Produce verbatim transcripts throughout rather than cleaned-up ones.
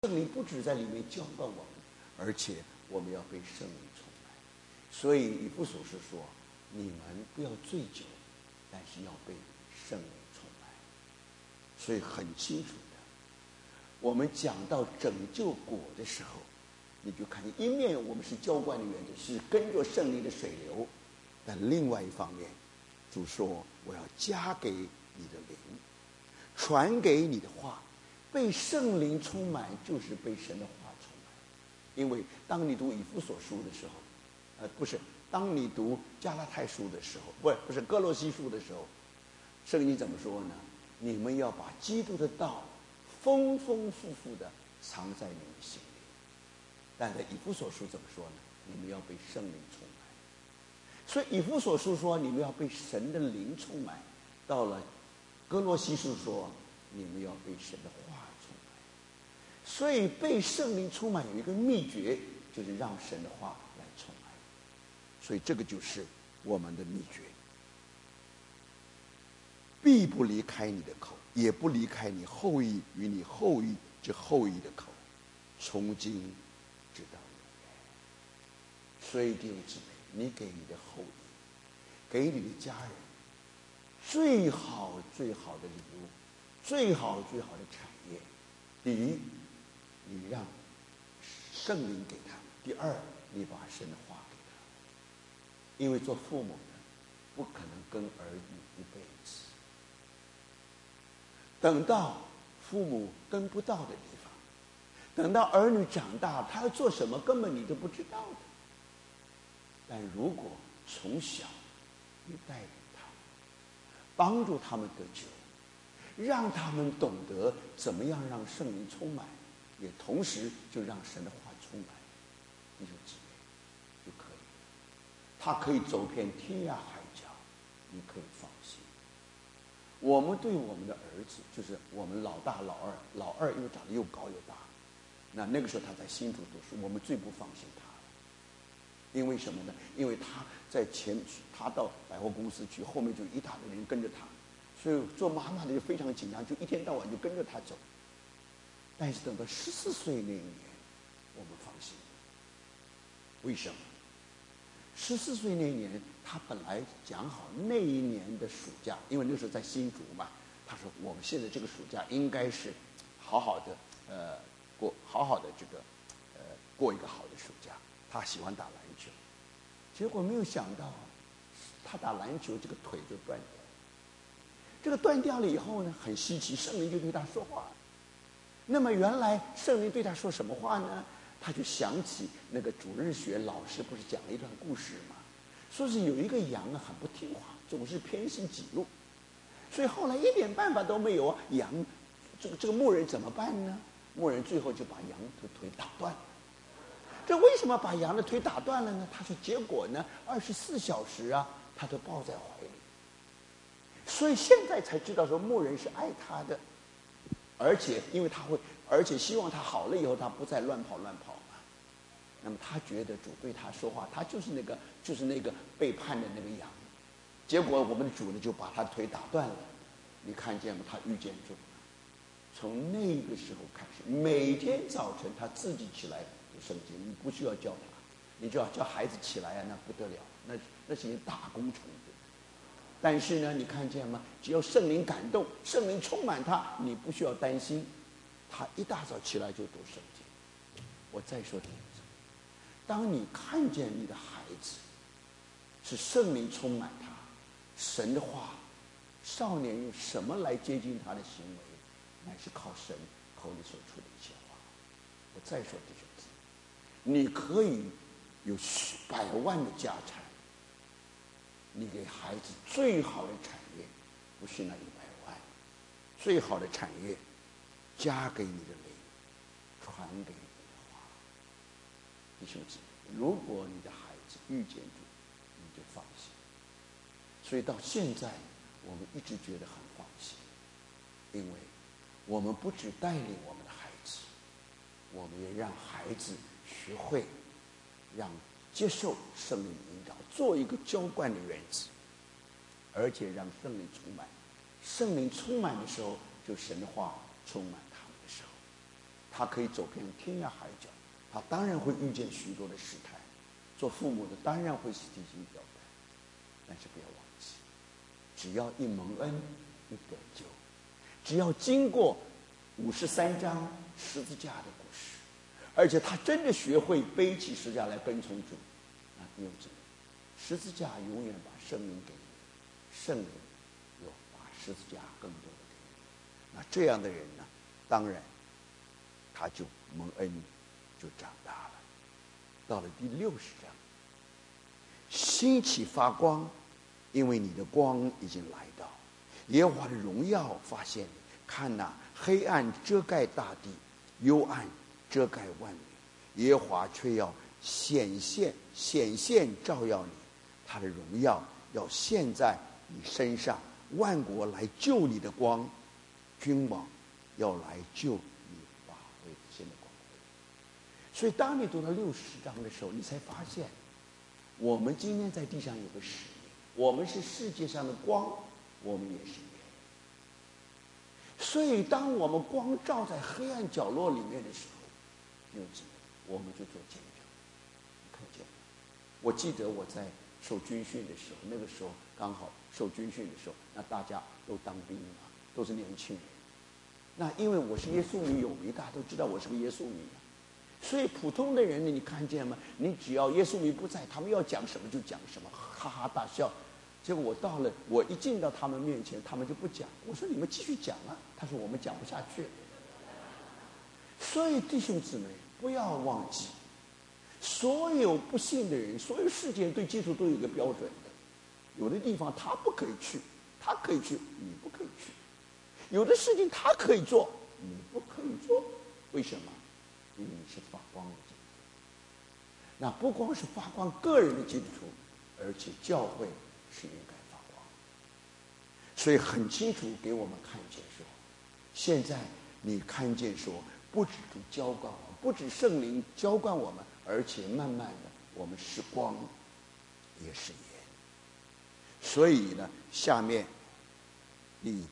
圣灵不只在里面浇灌我们，而且我们要被圣灵充满。所以以弗所书说，你们不要醉酒，但是要被圣灵充满。所以很清楚的，我们讲到拯救果的时候，你就看见一面我们是浇灌的原则，是跟着圣灵的水流，但另外一方面，主说我要加给你的灵，传给你的话。被圣灵充满就是被神的话充满。因为当你读以弗所书的时候，呃，不是，当你读加拉太书的时候，不是不是哥罗西书的时候，圣经怎么说呢？你们要把基督的道丰丰富富的藏在你们心里。但在以弗所书怎么说呢？你们要被圣灵充满。所以以弗所书说你们要被神的灵充满，到了哥罗西书说你们要被神的话充满。所以被圣灵充满有一个秘诀，就是让神的话来充满。所以这个就是我们的秘诀，必不离开你的口，也不离开你后裔与你后裔之后裔的口，从今直到永远。所以弟兄姊妹，你给你的后裔，给你的家人最好最好的礼物，最好最好的产业。第一，你让圣灵给他；第二，你把神的话给他。因为做父母的不可能跟儿女一辈子，等到父母跟不到的地方，等到儿女长大，他要做什么根本你都不知道的。但如果从小你带领他们，帮助他们得救，让他们懂得怎么样让圣灵充满，也同时就让神的话充满，弟兄姊妹就可以了。他可以走遍天涯海角，你可以放心。我们对我们的儿子，就是我们老大老二，老二因为长得又高又大，那那个时候他在新竹读书，我们最不放心他了。因为什么呢？因为他在前，他到百货公司去，后面就一大堆人跟着他，所以做妈妈的就非常紧张，就一天到晚就跟着他走。但是等到十四岁那一年，我们放心。为什么？十四岁那一年，他本来讲好那一年的暑假，因为那时候在新竹嘛，他说我们现在这个暑假应该是好好的，呃，过好好的这个，呃，过一个好的暑假。他喜欢打篮球，结果没有想到，他打篮球这个腿就断掉。这个断掉了以后呢，很稀奇，圣灵就对他说话。那么原来圣灵对他说什么话呢？他就想起那个主日学老师不是讲了一段故事吗？说是有一个羊啊很不听话，总是偏行己路，所以后来一点办法都没有啊。羊，这个这个牧人怎么办呢？牧人最后就把羊的腿打断了。这为什么把羊的腿打断了呢？他说结果呢，二十四小时啊，他都抱在怀里。所以现在才知道说牧人是爱他的，而且因为他会，而且希望他好了以后他不再乱跑乱跑嘛。那么他觉得主对他说话，他就是那个就是那个背叛的那个羊。结果我们的主呢就把他腿打断了。你看见吗？他遇见主了。从那个时候开始，每天早晨他自己起来读圣经，你不需要教他，你就要叫孩子起来啊，那不得了，那那是一件大工程。但是呢，你看见吗？只要圣灵感动，圣灵充满他，你不需要担心，他一大早起来就读圣经。我再说一次，当你看见你的孩子是圣灵充满他，神的话，少年用什么来接近他的行为？乃是靠神口里所出的一切话。我再说弟兄姊妹，你可以有百万的家产，你给孩子最好的产业不是那一百万，最好的产业加给你的灵，传给你的话。弟兄姊妹，如果你的孩子遇见主，你就放心。所以到现在我们一直觉得很放心，因为我们不只带领我们的孩子，我们也让孩子学会让接受圣灵引导，做一个浇灌的原子，而且让圣灵充满。圣灵充满的时候，就神的话充满他们的时候， 他可以走遍天涯海角，他当然会遇见许多的试探。做父母的当然会是提心吊胆，但是不要忘记，只要一蒙恩，一得救，只要经过五十三章十字架的故事，而且他真的学会背起十字架来跟从主，啊，你有这个十字架永远把生命给你，圣灵又把十字架更多的给你。那这样的人呢，当然他就蒙恩，就长大了。到了第六十章，兴起发光，因为你的光已经来到，耶和华的荣耀发现你。看哪，黑暗遮盖大地，幽暗遮盖万民，耶和华却要显现显现照耀你，他的荣耀要现在你身上，万国来救你的光，君王要来救你发挥新的光辉。所以当你读到六十章的时候，你才发现我们今天在地上有个使命，我们是世界上的光，我们也是盐。所以当我们光照在黑暗角落里面的时候，有几我们就做见证。看见吗？我记得我在受军训的时候，那个时候刚好受军训的时候，那大家都当兵嘛，都是年轻人。那因为我是耶稣迷有迷，大家都知道我是个耶稣迷，所以普通的人呢，你看见吗？你只要耶稣迷不在，他们要讲什么就讲什么，哈哈大笑。结果我到了，我一进到他们面前，他们就不讲。我说你们继续讲啊，他说我们讲不下去。所以弟兄姊妹，不要忘记，所有不信的人，所有事情对基督都有一个标准的。有的地方他不可以去，他可以去，你不可以去；有的事情他可以做，你不可以做。为什么？因为你是发光的基督徒。那不光是发光个人的基督徒，而且教会是应该发光。所以很清楚给我们看见说，现在你看见说，不止主浇灌我们，不止圣灵浇灌我们，而且慢慢的我们是光，也是盐。所以呢，下面第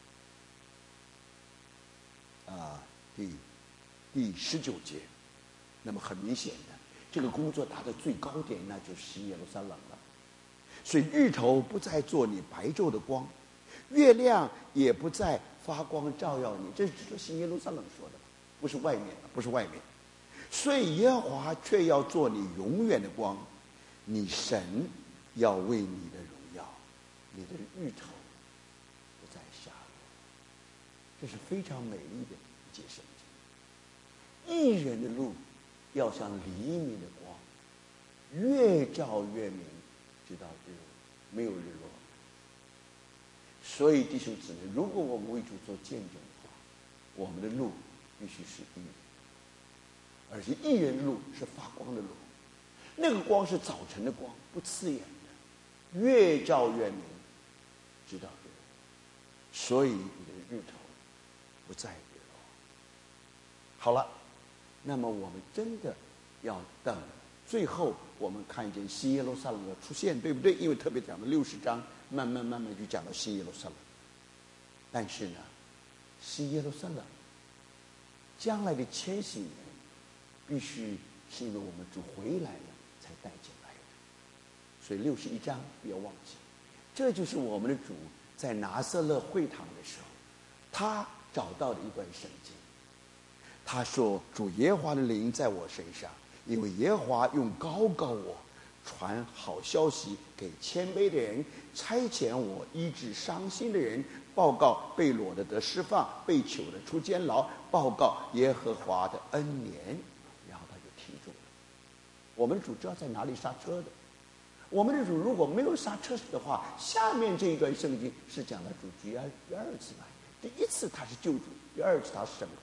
啊第第十九节，那么很明显的，这个工作达到最高点，那就是新耶路撒冷了。所以日头不再做你白昼的光，月亮也不再发光照耀你。这是指着新耶路撒冷说的，不是外面的，不是外面。所以耶和华却要做你永远的光，你神要为你的荣耀，你的日头不再下落。这是非常美丽的一节圣经。义人的路要像黎明的光，越照越明，直到日落，没有日落。所以弟兄姊妹，如果我们为主做见证的话，我们的路必须是义人，而且义人的路是发光的路，那个光是早晨的光，不刺眼的，越照越明，直到日落。所以你的日头不再日落。好了，那么我们真的要等最后我们看见新耶路撒冷的出现，对不对？因为特别讲了六十章，慢慢慢慢就讲到新耶路撒冷。但是呢，新耶路撒冷将来的千禧年，必须是因为我们主回来了才带进来的。所以六十一章不要忘记，这就是我们的主在拿撒勒会堂的时候，他找到的一段圣经。他说：“主耶和华的灵在我身上，因为耶和华用膏膏我，传好消息给谦卑的人，差遣我医治伤心的人，报告被掳的得释放，被囚的出监牢，报告耶和华的恩年。”然后他就提住了，我们的主知道在哪里刹车的。我们的主如果没有刹车的话，下面这一段圣经是讲到主第二第二次来，第一次他是救主，第二次他是审判。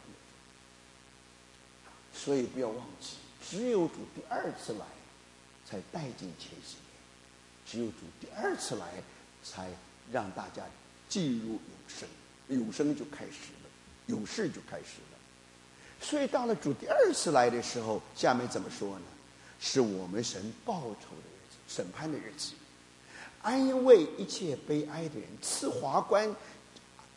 所以不要忘记，只有主第二次来才带进千禧年，只有主第二次来才让大家进入永生，永生就开始了，永世就开始了。所以到了主第二次来的时候，下面怎么说呢？是我们神报仇的日子，审判的日子，安慰一切悲哀的人，赐华冠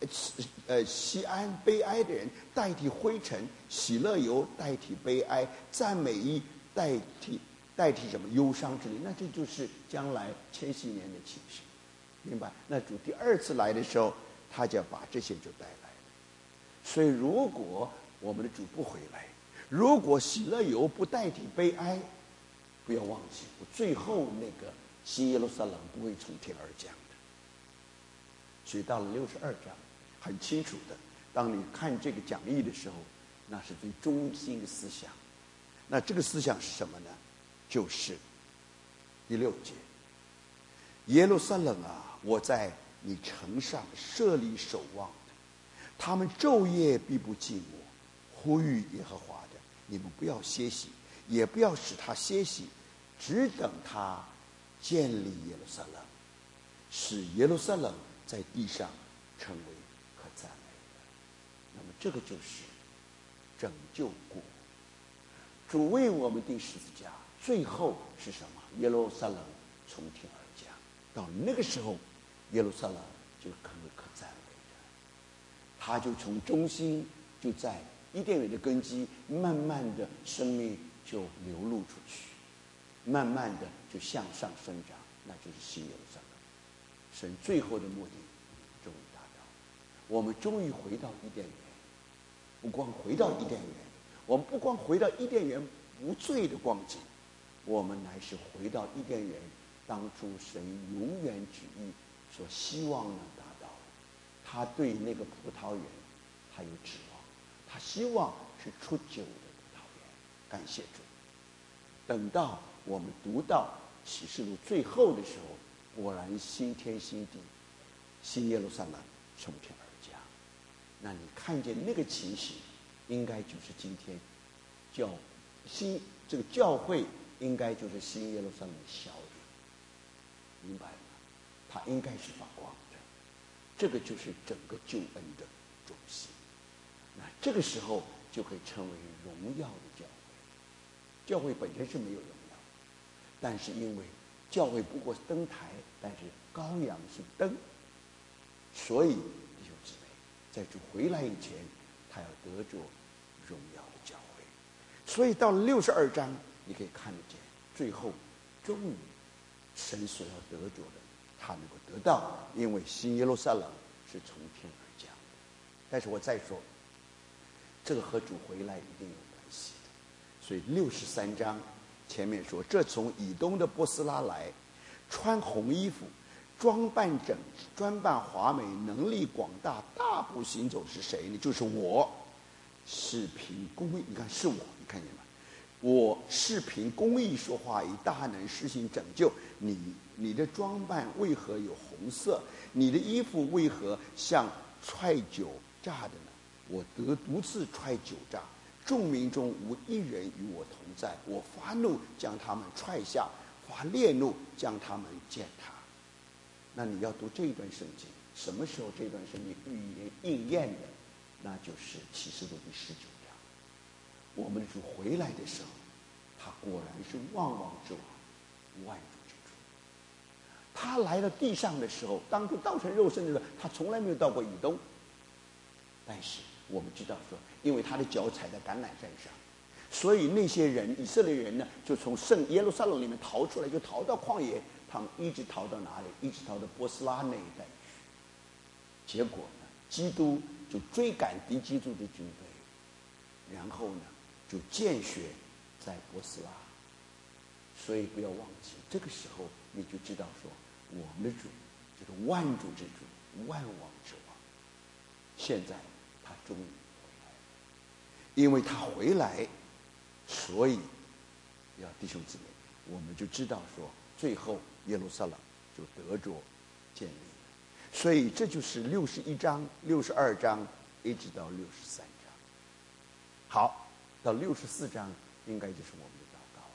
呃西安悲哀的人代替灰尘，喜乐油代替悲哀，赞美衣代替代替什么忧伤之类，那这就是将来千禧年的情形，明白？那主第二次来的时候，他就要把这些就带来了。所以如果我们的主不回来，如果喜乐油不代替悲哀，不要忘记，最后那个新耶路撒冷不会从天而降的。所以到了六十二章，很清楚的，当你看这个讲义的时候，那是最中心的思想。那这个思想是什么呢？就是第六节，耶路撒冷啊，我在你城上设立守望的，他们昼夜必不寂寞，呼吁耶和华的，你们不要歇息，也不要使他歇息，只等他建立耶路撒冷，使耶路撒冷在地上成为可赞美的。那么这个就是拯救国，主为我们钉十字架，最后是什么？耶路撒冷从天而降，到那个时候，耶路撒冷就成为可赞美的。他就从中心，就在伊甸园的根基，慢慢的生命就流露出去，慢慢的就向上生长，那就是新耶路撒冷。神最后的目的终于达到，我们终于回到伊甸园。不光回到伊甸园，我们不光回到伊甸园无罪的光景，我们乃是回到伊甸园当初神永远旨意所希望能达到的。他对那个葡萄园他有指望，他希望是出酒的葡萄园。感谢主。等到我们读到启示录最后的时候，果然新天新地，新耶路撒冷从天而降。那你看见那个情形，应该就是今天教新这个教会应该就是新耶路撒冷的小影，明白吗？它应该是发光的，这个就是整个救恩的中心。那这个时候就可以称为荣耀的教会。教会本身是没有荣耀，但是因为教会不过灯台，但是羔羊是灯，所以弟兄姊妹，在主回来以前，他要得着荣耀的教会。所以到了六十二章，你可以看得见，最后终于神所要得着的，他能够得到，因为新耶路撒冷是从天而降的。但是我再说，这个和主回来一定有关系的。所以六十三章前面说，这从以东的波斯拉来，穿红衣服，装扮整齐，装扮华美，能力广大，大步行走是谁呢？就是我，是凭公义。你看是我，你看见吗？我是凭公义说话，以大能施行拯救。你你的装扮为何有红色？你的衣服为何像踹酒榨的呢？我得独自踹酒榨，众民中无一人与我同在。我发怒将他们踹下，发烈怒将他们践踏。那你要读这一段圣经，什么时候这段圣经预言应验的？那就是启示录第十九章。我们的主回来的时候，他果然是万王之王，万主之主。他来到地上的时候，当初道成肉身的时候，他从来没有到过以东。但是我们知道说，因为他的脚踩在橄榄山上，所以那些人以色列人呢，就从圣耶路撒冷里面逃出来，就逃到旷野，他们一直逃到哪里？一直逃到波斯拉那一带去。结果呢，基督就追赶敌基督的军队，然后呢就见血在波斯拉。所以不要忘记，这个时候你就知道说，我们的主就是万主之主，万王之王。现在他终于回来了，因为他回来，所以要弟兄姊妹，我们就知道说，最后耶路撒冷就得着建立了。所以这就是六十一章、六十二章一直到六十三章。好，到六十四章应该就是我们的祷告。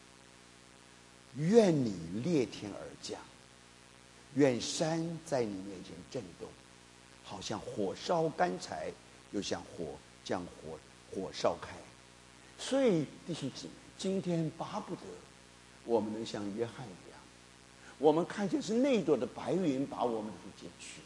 愿你裂天而降，愿山在你面前震动，好像火烧干柴，又像火将火火烧开。所以弟兄姊妹，今天巴不得我们能像约翰一样，我们看见是那朵的白云把我们的主接去，